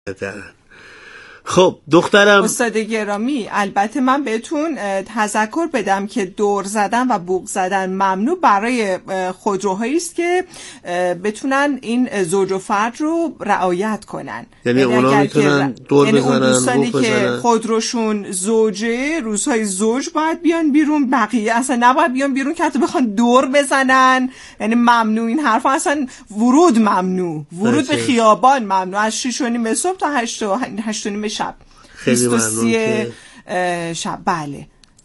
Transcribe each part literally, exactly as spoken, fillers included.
خب دخترم استاد گرامی، البته من بهتون تذکر بدم که دور زدن و بوق زدن ممنوع برای خودروهایی است که بتونن این زوج و فرد رو رعایت کنن. یعنی اونا میتونن دور یعنی بزنن، اون دوستانی بوق که بزنن. خودروشون زوجه، روزهای زوج باید بیان بیرون، بقیه اصلا نباید بیان بیرون که حتی بخوان دور بزنن. یعنی ممنوع این حرفا، اصلا ورود ممنوع، ورود به خیابان ممنوع از شش و نیم صبح تا هشت و هشت و نیم شب. خیلی ممنون که شب. بله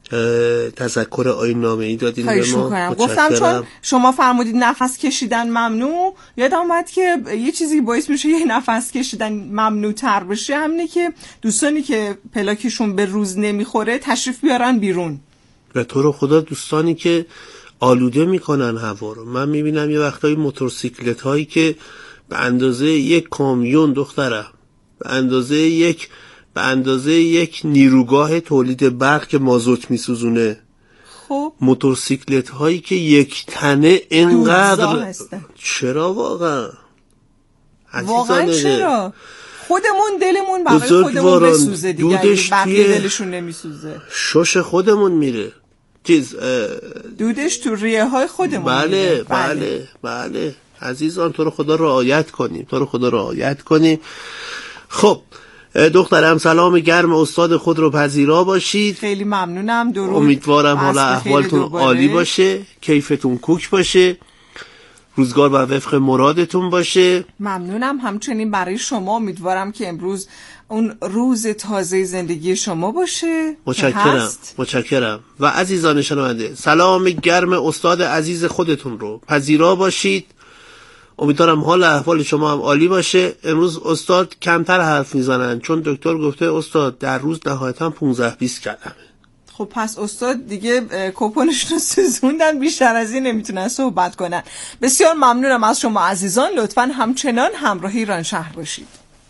تذکر آیین نامه‌ای دادین به ما. گفتم چون شما فرمودید نفس کشیدن ممنوع، یادم اومد که یه چیزی باعث میشه یه نفس کشیدن ممنوع تر بشه، همینه که دوستانی که پلاکشون به روز نمیخوره تشریف بیارن بیرون. به تو رو خدا دوستانی که آلوده میکنن هوا رو، من میبینم یه وقتایی موتورسیکلت هایی که به اندازه یک کامیون دخترم، به اندازه یک به اندازه یک نیروگاه تولید برق که مازوت میسوزونه، خب موتورسیکلت هایی که یک تنه اینقدر، چرا واقعا واقعا چرا خودمون دلمون برای خودمون بسوزه دیگه، بقیه دلشون نمیسوزه، شش خودمون میره چیز دودش تو ریه های خودمون بله میره. بله بله بله عزیزان، تو رو خدا رعایت کنیم، تو رو خدا رعایت کنیم. خب دخترم سلام گرم استاد خود رو پذیرا باشید. خیلی ممنونم. درود. امیدوارم حالا احوالتون عالی باشه، کیفتون کوک باشه، روزگار و وفق مرادتون باشه. ممنونم همچنین برای شما. امیدوارم که امروز اون روز تازه زندگی شما باشه. متشکرم متشکرم. و عزیزان شنونده سلام گرم استاد عزیز خودتون رو پذیرا باشید. امیدوارم حال احوال شما هم عالی باشه. امروز استاد کمتر حرف میزنن چون دکتر گفته استاد در روز نهایتا پانزده بیست کلمه. خب پس استاد دیگه کوپنشون رو سوزوندن، بیشتر از این نمیتونن صحبت کنن. بسیار ممنونم از شما عزیزان. لطفاً همچنان همراه ایران شهر باشید.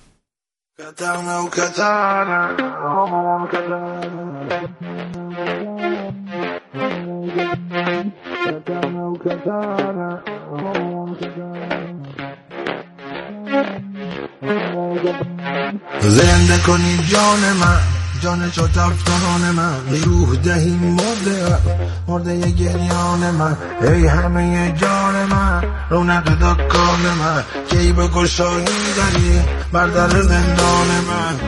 زنده کنی جان من، جان چو تفتان من، روح دهی مرده مرده گریان من، ای همه جان من، رونق دکان من، کی به گشایی داری بر در زندان من.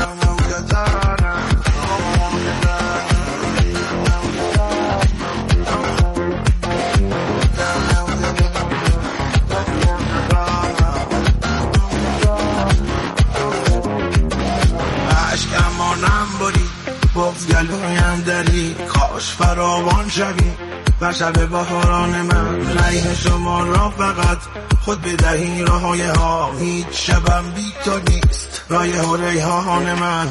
گلویم داری کاش فراوان شوی و شب بهاران من، ریح شما را فقط خود بدهی راهای ها، هیچ شبم بی تو نیست رایح و ریحان من.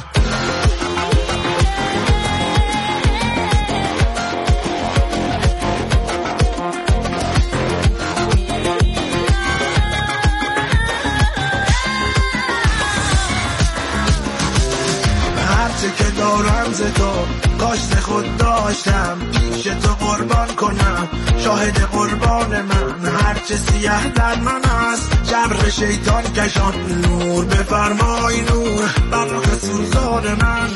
که دارم ز تو کاشت خود داشتم، پیش تو قربان کنم شاهد قربان من، هرچه سیه در من است جبر شیطان کشان، نور بفرمای نور بر رخ سوزان من.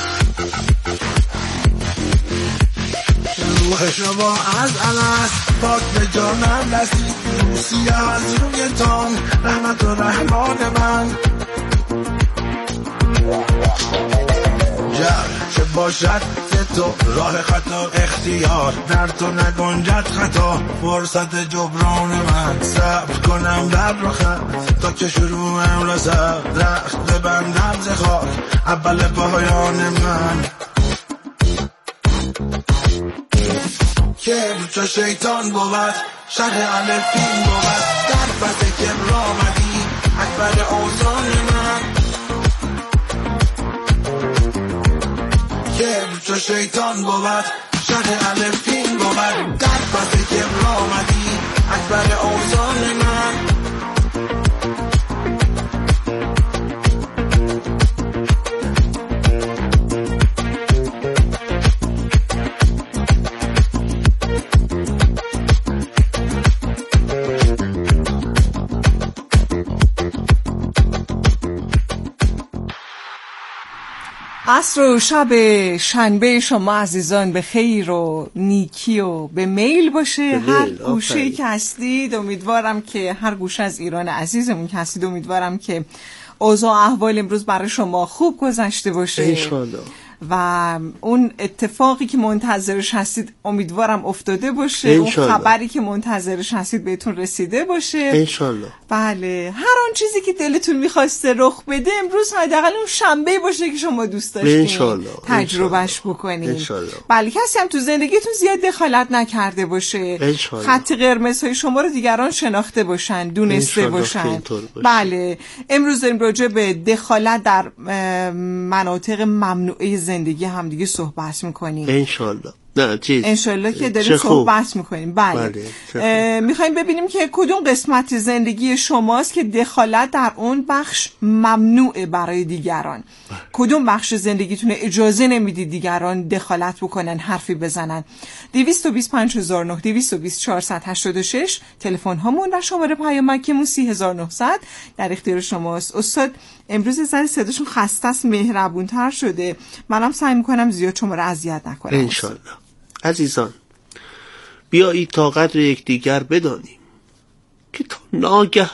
روح شما از الست پاک به جانم رسید، روسی از روی تان رحمت و رحمان من. چه باشد تو راه خطا اختیار، در تو نگنجد خطا فرصت جبران من، صبر کنم در رخت تا که شروعم رسد، رخت ببندم ز خاک اول پایان من. کبر چو شیطان بود شرح الفین بود، در بس کبر آمدی اکبر اوزان من. کبر چو شیطان بود شرح الفین بود، در پس کبر آمدی اکبر اوزان من. عصر و شب شنبه شما عزیزان به خیر و نیکی و به میل باشه. به هر میل. گوشه‌ای که هستید امیدوارم که هر گوشه از ایران عزیزمون که هستید امیدوارم که اوضاع احوال امروز برای شما خوب گذشته باشه انشالله. و اون اتفاقی که منتظرش هستید امیدوارم افتاده باشه. انشالله. اون خبری که منتظرش هستید بهتون رسیده باشه انشالله. بله، هر آن چیزی که دلتون میخواسته رخ بده امروز حداقل اون شنبه باشه که شما دوست داشتین انشالله. تجربهش بکنین. انشالله. بله، کسی هم تو زندگیتون زیاد دخالت نکرده باشه. انشالله. خط قرمزهای شما رو دیگران شناخته باشن، دونسته انشالله باشن. اینطور باشه. بله، امروز داریم راجع به دخالت در اه، مناطق ممنوعه زندگی هم دیگه صحبت میکنیم. انشالله. نه چیز انشالله که داریم چه خوب. صحبت میکنیم. بله, بله. میخوایم ببینیم که کدوم قسمت زندگی شماست که دخالت در اون بخش ممنوعه برای دیگران. بله. کدوم بخش زندگیتون اجازه نمیدید دیگران دخالت بکنن، حرفی بزنن. دویست و بیست پنج هزار و نه، دویست و بیست چهارصد و هشتاد و شش تلفن هامون و شماره پیامکمون سی هزار و نهصد در اختیار شماست. استاد امروز زن صداشون خسته است، مهربونتر شده. منم سعی میکنم زیاد شما رو اذیت نکنم. انشالله. عزیزان بیایید تا قدر یکدیگر بدانیم که تا ناگه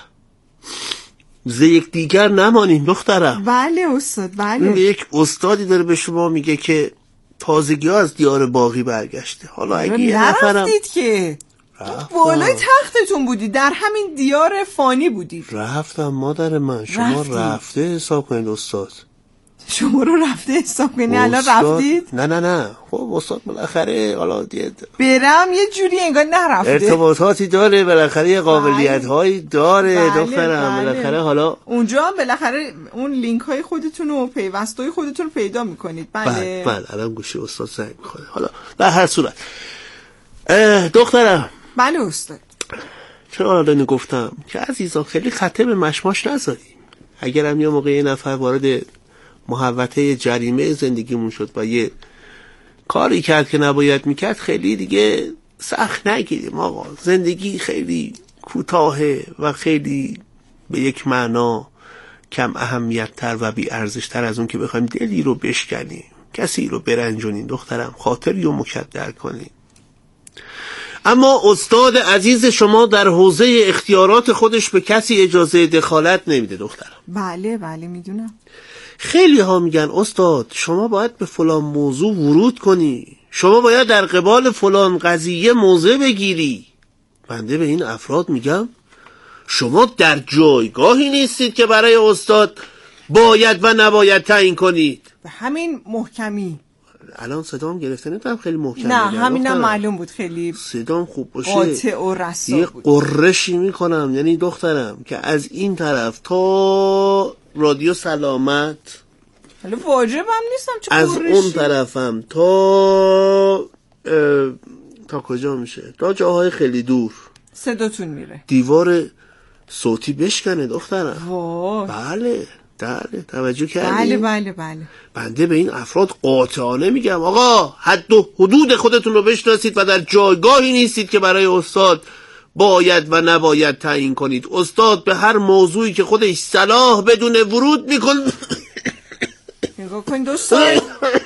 ز یکدیگر نمانیم. دخترم بله استاد، بله. یک استادی داره به شما میگه که تازگی ها از دیار باقی برگشته. حالا اگه یه نفرم نرفتید که بالای تختتون بودید، در همین دیار فانی بودید. رفتم مادر من. شما رفتید. رفته حساب کنید استاد. شما رو رفته حساب کنید الان رفتید؟ نه نه نه خب استاد بالاخره حالا دید برم یه جوری انگار نرفته. ارتباطاتی داره بالاخره، یه قابلیت هایی داره. بله، دخترم بله. بالاخره حالا اونجا هم بالاخره اون لینک های خودتون و پیوستای خودتون رو پیدا میکنید. بله بله بله الان گوشی استاد زنگ میخوره. حالا در هر صورت دخترم. بله استاد. چرا حالا اینو گفتم که عزیزان خیلی خطه به مشماش نذاریم. اگرم یه موقع یه نفر وارد محوطه جریمه زندگیمون شد و یه کاری کرد که نباید میکرد، خیلی دیگه سخت نگیریم آقا. زندگی خیلی کوتاهه و خیلی به یک معنا کم اهمیت تر و بی ارزش تر از اون که بخوایم دلی رو بشکنیم، کسی رو برنجونیم. دخترم خاطری رو مکدر کنیم. اما استاد عزیز شما در حوزه اختیارات خودش به کسی اجازه دخالت نمیده. دخترم بله بله میدونم. خیلی ها میگن استاد شما باید به فلان موضوع ورود کنی، شما باید در قبال فلان قضیه موضع بگیری. بنده به این افراد میگم شما در جایگاهی نیستید که برای استاد باید و نباید تعیین کنید. به همین محکمی. الان صدام گرفته نمیتونم خیلی محکم نه بگم. همینم معلوم بود خیلی صدام خوب باشه قاطع و رسا یه بود. قرشی میکنم یعنی دخترم که از این طرف تا رادیو سلامت، حالا واجبم نیستم چه از قرشی. اون طرفم تا تا کجا میشه، تا جاهای خیلی دور صداتون میره، دیوار صوتی بشکنه. دخترم وای. بله بله توجه کردی؟ بله بله بله. بنده به این افراد قاطعانه میگم آقا حد و حدود خودتون رو بشناسید و در جایگاهی نیستید که برای استاد باید و نباید تعیین کنید. استاد به هر موضوعی که خودش صلاح بدونه ورود میکنه. نگاه کنید دوستان،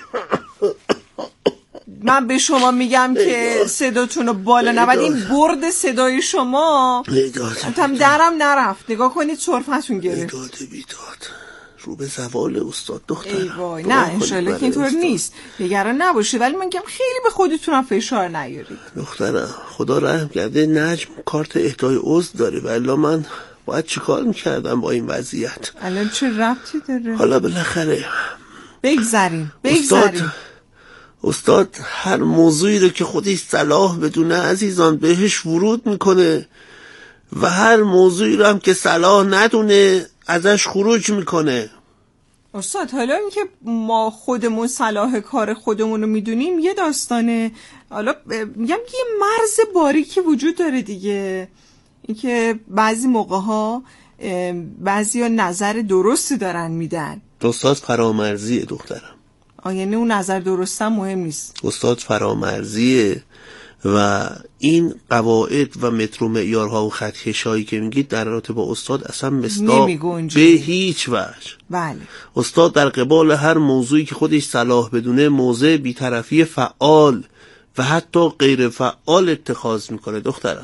من به شما میگم که صداتون رو بالا نبرید. این برد صدای شما هم درم نرفت. نگاه کنید سرفتون گرفت. بیداد بیداد رو به زوال استاد. دخترم ای وای نه انشالله که اینطور نیست، نگران نباشید. ولی من میگم خیلی به خودتونم فشار نیارید. دخترم خدا رحم کرده نجم کارت اهدای عضو داره، ولی من باید چیکار میکردم با این وضعیت؟ الان چه ربطی داره؟ حالا بالاخره بگذاریم بگذاریم. استاد استاد هر موضوعی رو که خودش صلاح بدونه عزیزان بهش ورود میکنه و هر موضوعی رو هم که صلاح ندونه ازش خروج میکنه. استاد حالا اینکه ما خودمون صلاح کار خودمون رو میدونیم یه داستانه، حالا میگم یه مرز باریکی وجود داره دیگه. اینکه بعضی موقع ها بعضی ها نظر درستی دارن میدن. استاد فرامرزیه دخترم. آه یعنی اون نظر درستم مهم نیست. استاد فرامرزیه و این قواعد و متر و معیارها و خطکشایی که میگید در رابطه با استاد اصلا مصداق به هیچ وجه. بله. استاد در قبال هر موضوعی که خودش صلاح بدونه موضع بی‌طرفی فعال و حتی غیر فعال اتخاذ میکنه. دخترم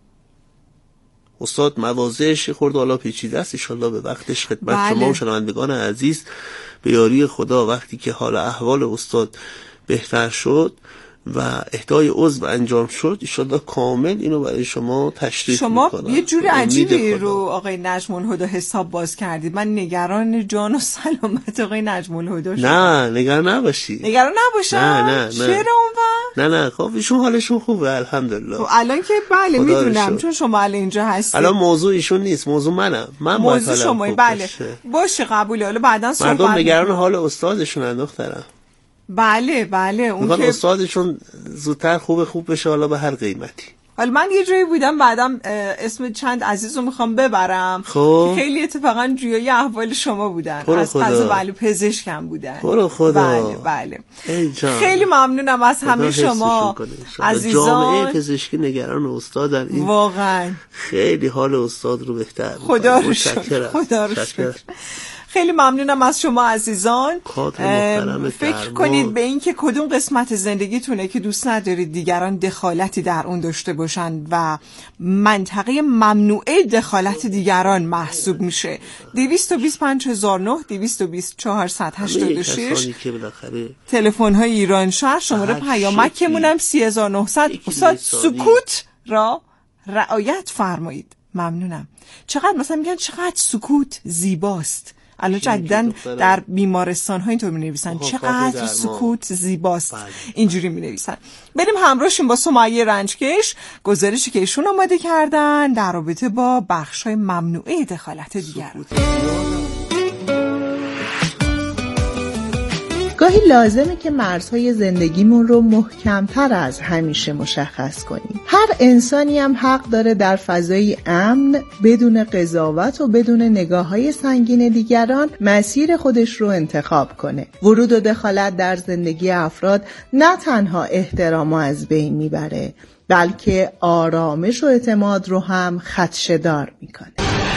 استاد مواضعش خورد حالا پیچیده است، انشالله به وقتش خدمت بله. شما و شنوندگان عزیز به یاری خدا وقتی که حال احوال استاد بهتر شد و اهدای عضو انجام شد انشالله کامل اینو برای شما تشریح شما میکنم. شما یه جور عجیبی رو آقای نجم الهدی حساب باز کردید. من نگران جان و سلامت آقای نجم الهدی شدم. نه نگران نباشی. نگران نباشم. نه نه نه. چرا اونور؟ نه نه خب ایشون حالشون خوبه الحمدلله. خب الان که بله میدونم چون شما الان اینجا هستید. الان موضوع ایشون نیست، موضوع منم. من موضوع شما بله. باشه, باشه قبوله. حالا بعداً صحبت مردم نگران حال استادشون دخترم. بله بله اون که استادشون زودتر خوب خوب بشه حالا به هر قیمتی. حالا من یه جایی بودم بعدم اسم چند عزیز رو میخوام ببرم خب خیلی اتفاقا جویای احوال شما بودن از قضا بله پزشکم بودن. برو خدا. بله بله خیلی ممنونم از همه شما عزیزان. جامعه پزشکی نگران استادن. این واقعا خیلی حال استاد رو بهتر خدا رو شکر. خدا رو شکر. خیلی ممنونم از شما عزیزان. فکر کنید به این که کدوم قسمت زندگیتونه که دوست ندارید دیگران دخالتی در اون داشته باشن و منطقه ممنوعه دخالت دیگران محسوب میشه. دویست و بیست و پنج هزار و نه دویست و بیست چهارصد و هشتاد و شش تلفن های ایران شهر، شماره پیامکمونم سی هزار و نهصد. استاد سکوت را رعایت فرمایید. ممنونم. چقدر مثلا میگن چقدر سکوت زیباست. الان جدیدن در بیمارستان ها اینطور می نویسن چقدر سکوت زیباست. اینجوری می نویسن. بریم همراهشیم با سمیه رنجکش، گزارشی که ایشون آماده کردن در رابطه با بخش های ممنوعه دخالت دیگران. گاهی لازمه که مرزهای زندگیمون رو محکمتر از همیشه مشخص کنیم. هر انسانی هم حق داره در فضای امن بدون قضاوت و بدون نگاه‌های سنگین دیگران مسیر خودش رو انتخاب کنه. ورود و دخالت در زندگی افراد نه تنها احترام رو از بین میبره بلکه آرامش و اعتماد رو هم خدشه‌دار میکنه.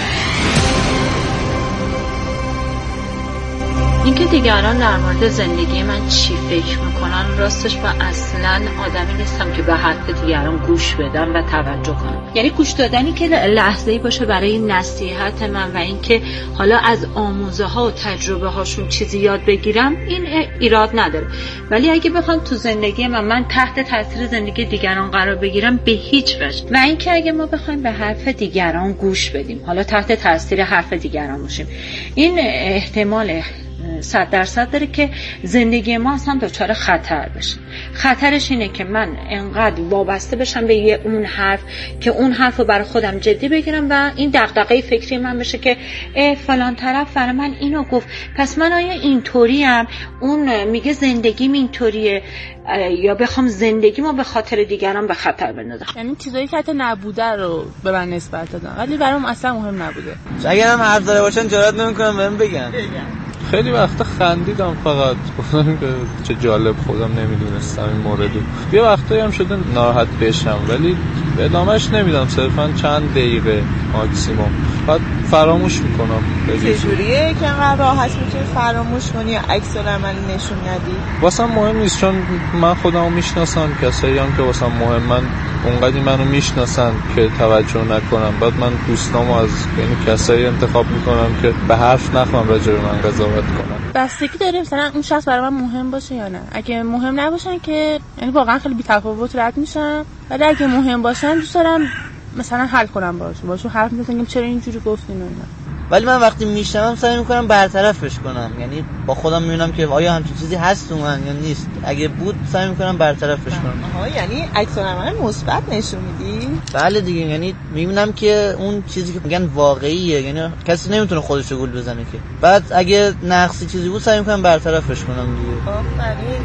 اینکه دیگران در مورد زندگی من چی فکر میکنن راستش من اصلا آدمی نیستم که به حرف دیگران گوش بدم و توجه کنم. یعنی گوش دادنی که لحظه‌ای باشه برای نصیحت من و اینکه حالا از آموزه ها و تجربه هاشون چیزی یاد بگیرم این ایراد نداره. ولی اگه بخوام تو زندگی من من تحت تاثیر زندگی دیگران قرار بگیرم به هیچ وجه. و اینکه اگه ما بخوایم به حرف دیگران گوش بدیم حالا تحت تاثیر حرف دیگران باشیم این احتمال صد درصد داره که زندگی ما اصلا دچار خطر بشه. خطرش اینه که من انقدر وابسته بشم به یه اون حرف که اون حرف رو برای خودم جدی بگیرم و این دغدغه فکری من بشه که فلان طرف برای من اینو گفت پس من آیا اینطوریم، اون میگه زندگیم اینطوریه، یا بخوام زندگیمو به خاطر دیگران به خطر بندازم. یعنی چیزایی که حتی نبوده رو به من نسبت دادن ولی برام اصلا مهم نبوده. اگر هم حرف داره باشن جرئت نمیکنم بهم بگن. خیلی وقتا خندیدم فقط گفتم که چه جالب خودم نمیدونستم این موردو. یه وقتایی هم شده ناراحت بشم ولی ادامهش نمیدم، صرفا چند دقیقه ماکسیموم بعد فراموش میکنم. چجوریه که انقدر راحت میتونی فراموش کنی یا عکس العمل نشون ندی؟ واسم مهم نیست چون من خودمو میشناسم، کسایی هم که واسم مهمن اونقدی منو میشناسن که توجه نکنم. بعد من دوستامو از یعنی کسایی انتخاب میکنم که به حرف نخوام راجع به من قضاوت کنن. بستگی داره مثلا اون شخص برای من مهم باشه یا نه. اگه مهم نباشن که یعنی واقعا خیلی بی‌تفاوت رد میشم، ولی اگه مهم باشن دوست دارم مثلا حل کنم باهاشون، باهاشون حرف بزنم چرا اینجوری گفتین اینا. ولی من وقتی میشنوم سعی میکنم برطرفش کنم، یعنی با خودم میبینم که آیا همچین چیزی هست تو من یا نیست. اگه بود سعی میکنم برطرفش کنم. آها یعنی عکس العمل مثبت نشون میدی؟ بله دیگه، یعنی میبینم که اون چیزی که میگن واقعیه، یعنی کسی نمیتونه خودش رو گول بزنه که. بعد اگه نقصی چیزی بود سعی میکنم برطرفش کنم دیگه. آفرین.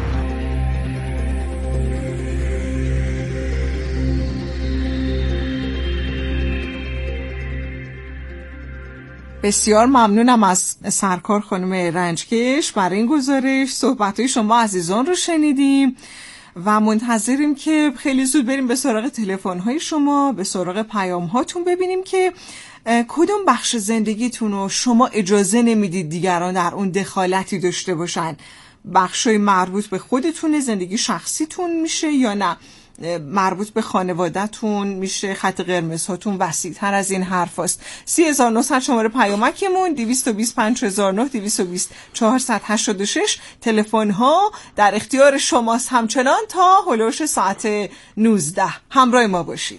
بسیار ممنونم از سرکار خانم رنجکش برای این گزارش. صحبت‌های شما عزیزان رو شنیدیم و منتظریم که خیلی زود بریم به سراغ تلفن‌های شما، به سراغ پیام‌هاتون، ببینیم که کدوم بخش زندگیتون رو شما اجازه نمیدید دیگران در اون دخالتی داشته باشن. بخشای مربوط به خودتون، زندگی شخصیتون میشه یا نه مربوط به خانواده‌تون میشه؟ خط قرمزهاتون وسیع‌تر از این حرف هست. سی هزار و نهصد شماره پیامکمون، دویست و بیست پنج هزار و نه، دویست و بیست چهارصد و هشتاد و شش. تلفن ها در اختیار شماست همچنان تا هلوش ساعت نوزده. همراه ما باشید.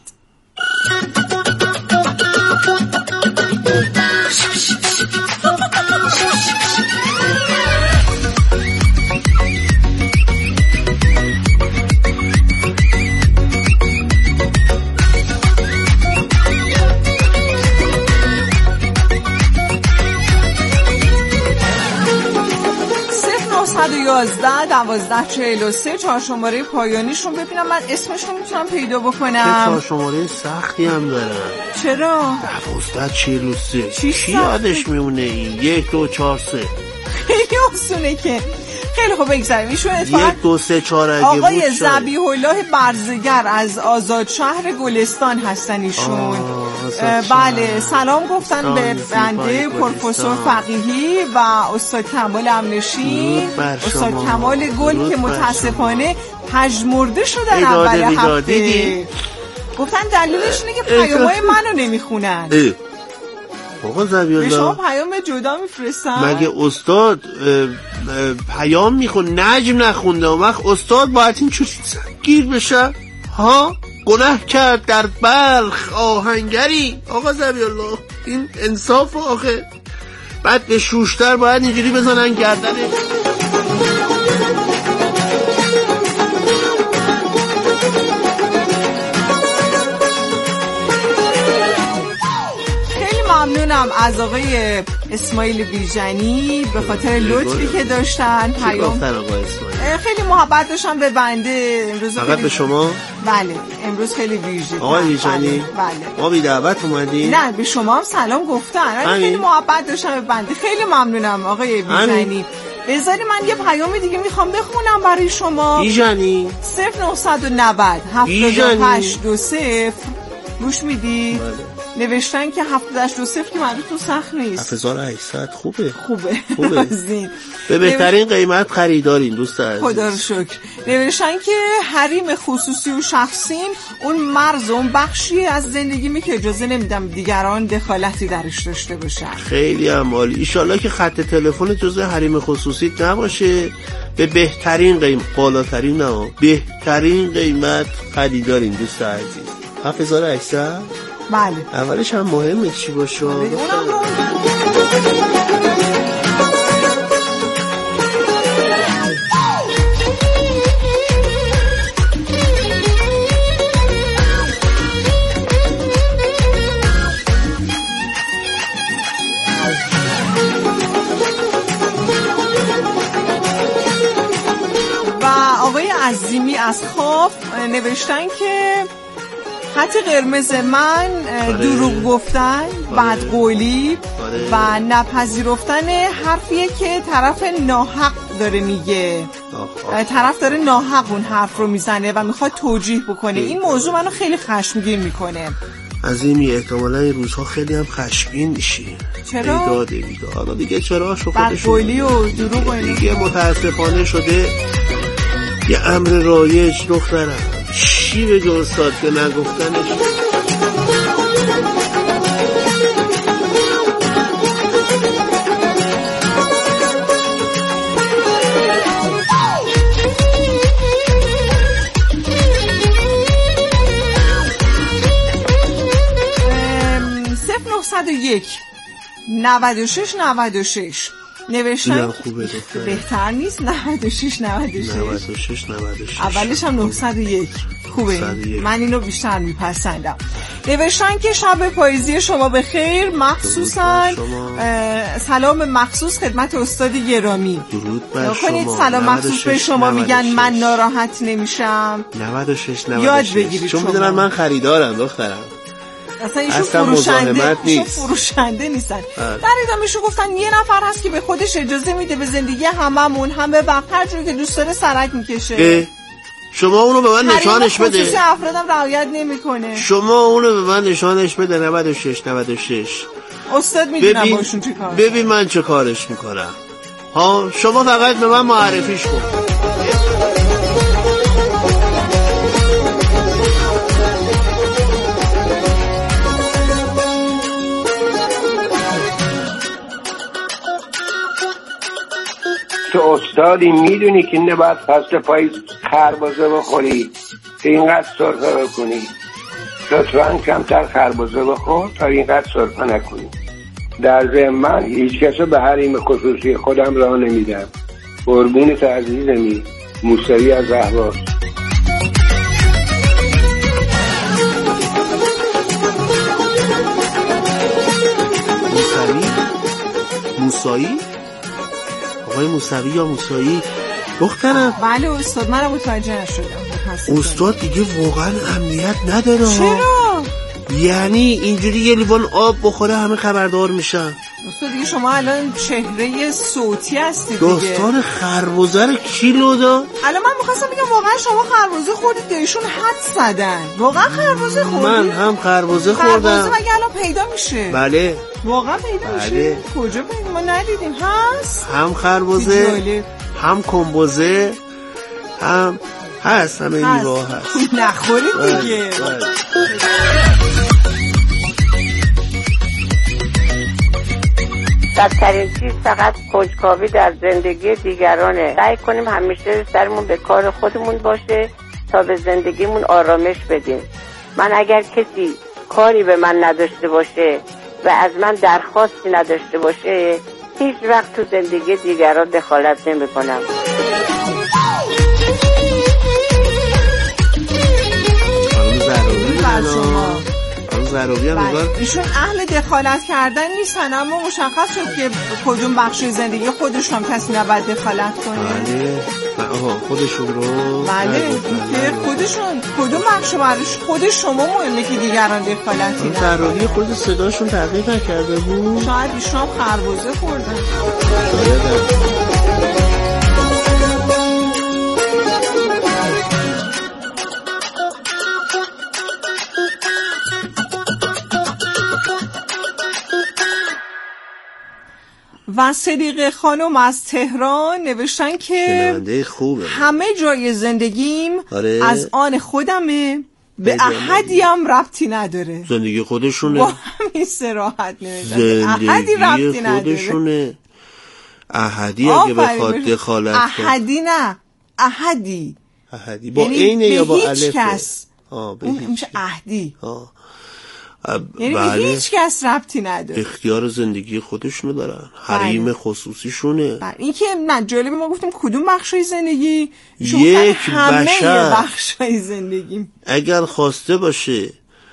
یازده دوازده چهل و سه چهار شماره پایانیشون. ببینم من اسمشون میتونم پیدا بکنم. چهار شماره سختی هم دارم. چرا؟ دوازده چهل و سه چی یادش میمونه این؟ یک دو چهار سه خیلی آسونه که. خیلی خوب بگذاریم ایشون اتفاقا یک دو سه چهار اگه بود آقای ذبیح الله برزگر از آزاد شهر گلستان هستن ایشون. بله سلام گفتن به بنده پروفسور فقیهی و استاد کمال امنشی، استاد کمال گل که متاسفانه پژمرده شدن اول هفته. گفتن دلیلش اینه که پیام‌های منو نمیخونن. آقا ذبیح الله به شما پیام جدا میفرستن؟ مگه استاد پیام میخون نجم نخونده و وقت استاد باید این چوری گیر بشه؟ ها گناه کرد در بلخ آهنگری. آقا ذبیح الله این انصاف آخه. بعد به شوشتر باید اینجوری بزنن گردنش. ممنونم از آقای اسماعیل بیژنی به خاطر لطفی که داشتن. پیام خیلی محبت داشتن به بنده امروز. فقط به شما؟ بله امروز خیلی ویژه. آقای بیژنی بله. ما بی دعوت اومدیم؟ نه به شما هم سلام گفتن. خیلی محبت داشتن به بنده. خیلی ممنونم آقای بیژنی. بذاری من یه پیام دیگه میخوام بخونم برای شما. بیژنی صفر نهصد و نود هفتاد و هشت دو صفر. گوش میدی؟ بله. نوشتن که هفتاد و هشت دو صفر که معلوم سخت نیست. هفت هزار و هشتصد خوبه خوبه خوبه به بهترین قیمت خریدارین دوست عزیز. خدا رو شکر. نوشتن که حریم خصوصی و شخصیم اون مرز اون بخشی از زندگیمه که اجازه نمیدم دیگران دخالتی درش داشته باشن. خیلی هم عالی. ان شاءالله که خط تلفن جزء حریم خصوصی نباشه. به بهترین قیمت، بالاترین نه بهترین قیمت خریدارین دوست عزیز. هفت هزار و هشتصد. بله اولش هم مهمه چی باشه. و آقای عظیمی از خاف نوشتن که خط قرمز من دروغ گفتن، بدقولی و نپذیرفتن حرفیه که طرف ناحق داره میگه. طرف داره ناحق اون حرف رو میزنه و میخواد توجیه بکنه. این موضوع منو خیلی خشمگین میکنه. عظیمی احتمالا این روزها خیلی هم خشمگین میشی. چرا؟ بیداده بیداده حالا دیگه چرا شو خودشون بدقولی و دروغ و اینا دیگه متاسفانه شده یه امر رایج. دخترم چی بگه استاد که نگفتنش؟ صفر نهصد و یک نود و شش نود و شش نوشتن خوبه دختر. بهتر نیست نود و شش نود و شش نود و شش نود و شش اولش هم نهصد و یک خوبه. من اینو بیشتر میپسندم. نوشتن که شب پاییزی شما به خیر، مخصوصا سلام مخصوص خدمت استاد گرامی. درود بر شما. سلام مخصوص به شما میگن من ناراحت نمیشم. نود و شش نود و شش یاد بگیرید چون میدونن من خریدارم دخترم. اصلا ایشون فروشنده ایشون فروشنده نیستن. در ادامهشون گفتن یه نفر هست که به خودش اجازه میده به زندگی هممون همه وقت هر جوری که دوست داره سرک میکشه. شما اونو به من نشانش بده. خصوصی افرادم رعایت نمیکنه. شما اونو به من نشانش بده. نود و شش نود و شش استاد میدونم باشون چی کار. ببین من چه کارش میکنم. ها شما فقط به من معرفیش کن. تو استادی میدونی که نباید فصل پاییز خربزه بخوری که اینقدر سرفه بکنی. لطفاً کمتر خربزه بخور تا اینقدر سرفه نکنی. در ضمن من هیچ کسو به حریم خصوصی خودم راه نمیدم. قربونت عزیزمی. موسوی از اهواز. موسوی؟ موسایی؟ آقای موسوی یا موسایی؟ دخترم بله استاد منم متوجه نشدم. استاد دیگه واقعا امنیت نداره. چرا؟ یعنی اینجوری یه لیوان آب بخوره همه خبردار میشن. استاد دیگه شما الان چهره صوتی هستید دیگه. داستان خربزه رو کی لو داد؟ الان من می‌خواستم بگم واقعا شما خربزه خوردید که ایشون حد زدن. واقعا خربزه خوردید؟ من هم خربزه خوردم. خربزه مگه الان پیدا میشه؟ بله. واقعا پیدا بله. میشه؟ کجا پیدا؟ ما ندیدیم. هست؟ هم خربزه هم کمبوزه هم هست همه میوه هست. نخورید دیگه. بدترین چیز فقط کنجکاوی در زندگی دیگرانه. سعی کنیم همیشه سرمون به کار خودمون باشه تا به زندگیمون آرامش بدیم. من اگر کسی کاری به من نداشته باشه و از من درخواستی نداشته باشه هیچ وقت تو زندگی دیگران دخالت نمی کنم. ضروری هم بگار ایشون اهل دخالت کردن نیستن اما مشخص شد که کدوم بخش زندگی خودشون هم کسی نباید دخالت کنه. بله آها خودشون رو بله که خودشون کدوم بخش براش خود شما مهمه که دیگران دخالتی نکنن. ضروری خود صداشون تغییر نکرده بود. شاید ایشون هم خربزه خوردن. و صدیقه خانم از تهران نوشتن که خوبه. همه جای زندگیم آره. از آن خودمه به احدی هم ربطی نداره. زندگی خودشونه. با همین صراحت نوشتن احدی ربطی نداره. احدی اگه بخواد دخالت کنه احدی نه احدی احدی با اینه یا با الفه؟ کس. آه به اون هیچ میشه احدی. آه یعنی به هیچ کس ربطی نداره. اختیار زندگی خودشونو دارن. حریم خصوصیشونه. بله این که من جالبه ما گفتیم کدوم بخشای زندگی یک بشر بخشای زندگی اگر خواسته باشه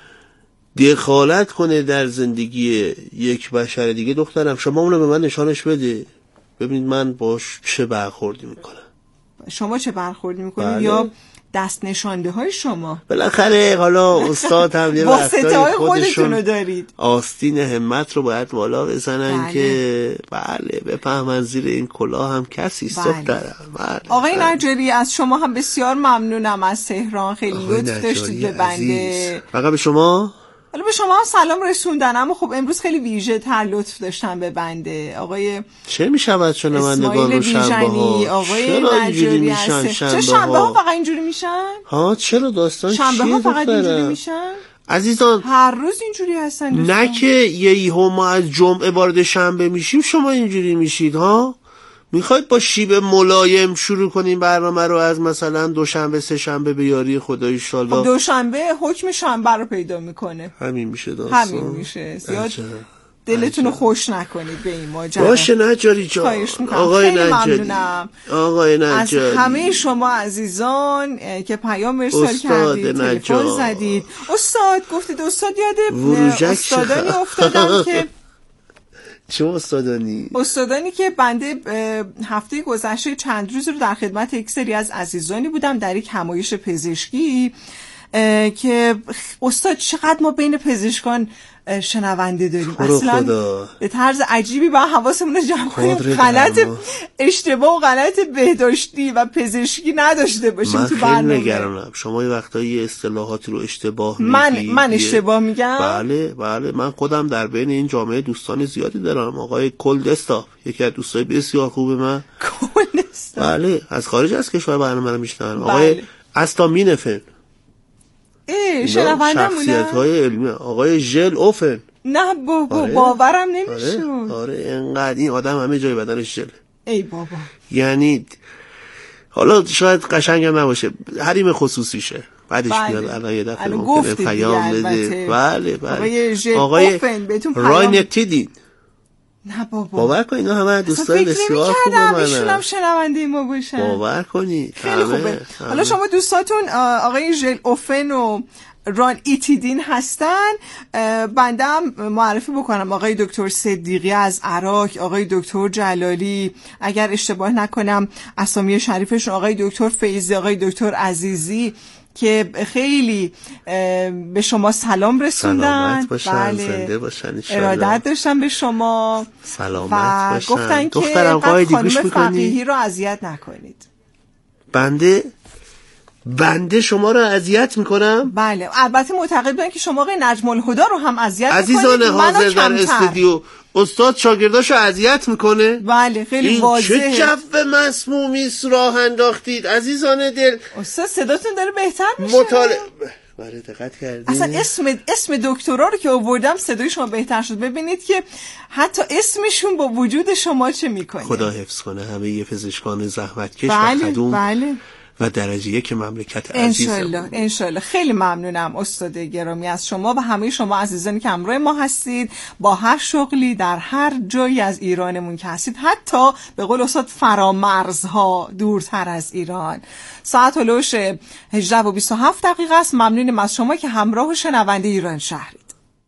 دخالت کنه در زندگی یک بشر دیگه دخترم شما اونو به من نشانش بده ببینید من باش چه برخوردی میکنم. شما چه برخوردی میکنید؟ بله. یا دست نشانده های شما بالاخره حالا استاد هم یه واسطه های خودشون دارید. آستین همت رو باید بالا بزنن بله. که بله بفهمن زیر این کلاه هم کسی است. بله. دخترم بله. آقای بله. نجاری از شما هم بسیار ممنونم از تهران. خیلی لطف داشتید به بنده. فقط به شما حالا به شما سلام رسوندن اما خب امروز خیلی ویژه تر لطف داشتن به بنده. آقای چه میشود شنوندگان رو شنبه ها آقای نجاری هستن چه شنبه ها فقط اینجوری میشن؟ ها چرا داستان چیه شنبه ها فقط اینجوری میشن؟ عزیزان هر روز اینجوری هستن دوستان. نه که یهو ما از جمعه وارد شنبه میشیم شما اینجوری میشید ها. میخواید با شیب ملایم شروع کنیم برنامه رو از مثلا دوشنبه سه شنبه به یاری خدای انشالله. خب دوشنبه حکم شنبه رو پیدا میکنه. همین میشه داستان. همین میشه. زیاد دلتون رو خوش نکنید به این ماجرا. باشه نجاری جان. آقای نجاری. آقای نجاری. از همه شما عزیزان که پیام ارسال کردید، تلفن زدید. استاد گفتید استاد یاد استادانی افتادم که چه استادانی؟ استادانی که بنده هفته گذشته چند روز رو در خدمت یک سری از عزیزانی بودم در یک همایش پزشکی که استاد چقدر ما بین پزشکان شنونده داریم، اصلا خدا. به طرز عجیبی با حواسمون رو جمع کنیم غلط اشتباه و غلط بهداشتی و پزشکی نداشته باشیم من تو برنامه. خیلی نگرانم شما یه وقتایی اصطلاحاتی رو اشتباه من میگی. من اشتباه میگم؟ بله بله، من خودم در بین این جامعه دوستان زیادی دارم. آقای کلدستاف یکی از دوستای بسیار خوب من. کلدستاف بله، از خارج از کشور برنامه رو میشنن. آقای استامینفن، شنوندمونه. شخصیت‌های علمی. آقای ژل اوفن. نه بابا آره. باورم نمیشون. آره. آره انقدر این آدم همه جای بدنش ژل. ای بابا. یعنی حالا شاید قشنگم نباشه، حریم خصوصیشه، بعدش بله. میاد الان یه دفعه الان ممکنه گفتی پیام دیگه بده. البته. بله بله. آقای ژل آقای اوفن بهتون پیام راینتیدین. نه بابا باور کنید اینا همه دوستای بسیار خوب منن. منن. هم شنونده ما باشن. باور کنید خیلی خوبه. همه. حالا شما دوستاتون آقای ژل اوفن و ران ایتیدین هستن. بنده هم معرفی بکنم، آقای دکتر صدیقی از عراق، آقای دکتر جلالی، اگر اشتباه نکنم اسامی شریفشون، آقای دکتر فیضی، آقای دکتر عزیزی که خیلی به شما سلام رسوندن. سلامت باشن، بله. زنده باشن انشالله. ارادت داشتن به شما سلامت و باشن. گفتن که دخترم قایدی گوش خانم میکنی؟ فقیهی رو اذیت نکنید. بنده بنده شما رو اذیت میکنم؟ بله، البته معتقد بودن که شما آقای نجم الهدی رو هم اذیت میکنید. عزیزان حاضر در استودیو، استاد شاگرداشو اذیت میکنه؟ بله خیلی این واضحه. چه جو مسمومی راه انداختید عزیزان دل. استاد صداتون داره بهتر میشه. مطالعه بله دقت کردید. اصلا اسم اسم دکترا رو که آوردم صدای شما بهتر شد. ببینید که حتی اسمشون با وجود شما چه میکنه. خدا حفظ کنه همه یه پزشکان زحمتکش بله، و خدوم بله. و درجه یک مملکت عزیزم. انشالله انشالله. خیلی ممنونم استاد گرامی از شما و همه شما عزیزانی که همراه ما هستید با هر شغلی در هر جایی از ایرانمون که هستید، حتی به قول استاد فرامرزها دورتر از ایران. ساعت هلوش هجده و بیست و هفت دقیقه است. ممنونیم از شما که همراه و شنونده ایران شهرید.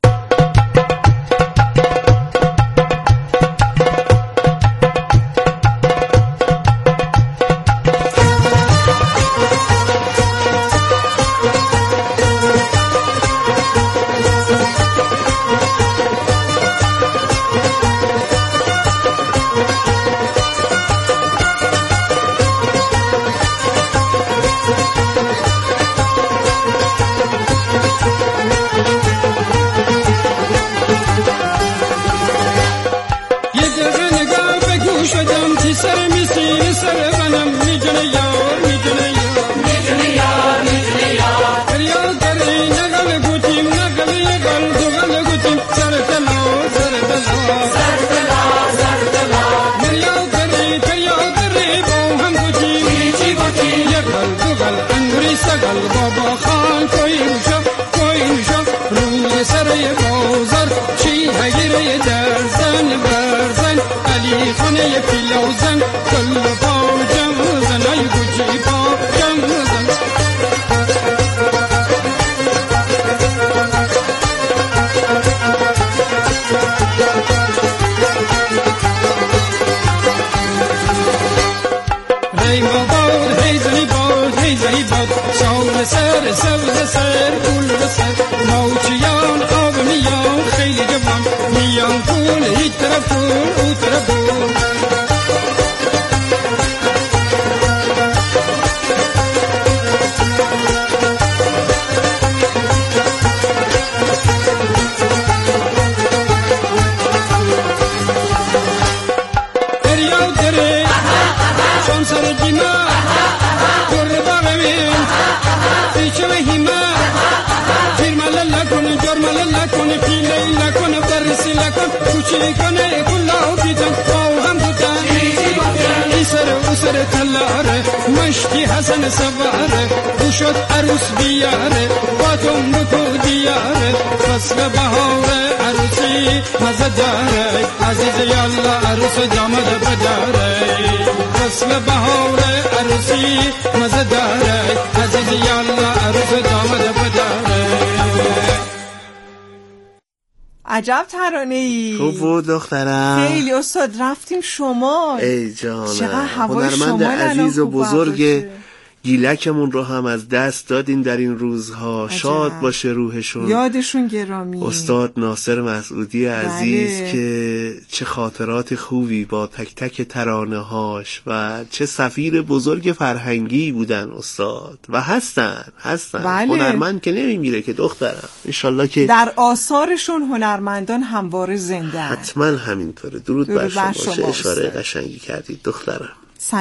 مشتی حسن سواره بوشد عروس بیاره باتون بکو دیاره فصل بهار عروسی مزه داره عزیز یالله عروس دامد بداره فصل بهار عروسی مزه داره عزیز یالله عروس دامد بداره. عجب ترانه‌ای. خوب بود دخترم. خیلی استاد رفتیم شمال. ای جانم. چقدر هوای هنرمند شمال عزیز و بزرگ گیلکمون رو هم از دست دادیم در این روزها. عجب. شاد باشه روحشون، یادشون گرامی. استاد ناصر مسعودی عزیز بله. که چه خاطرات خوبی با تک تک ترانه هاش و چه سفیر بزرگ فرهنگی بودن استاد و هستن هستن بله. هنرمند که نمیمیره که دخترم، انشالله که در آثارشون هنرمندان همواره زنده. حتما همینطوره. درود, درود بر شما. باشه. اشاره قشنگی کردید دخترم.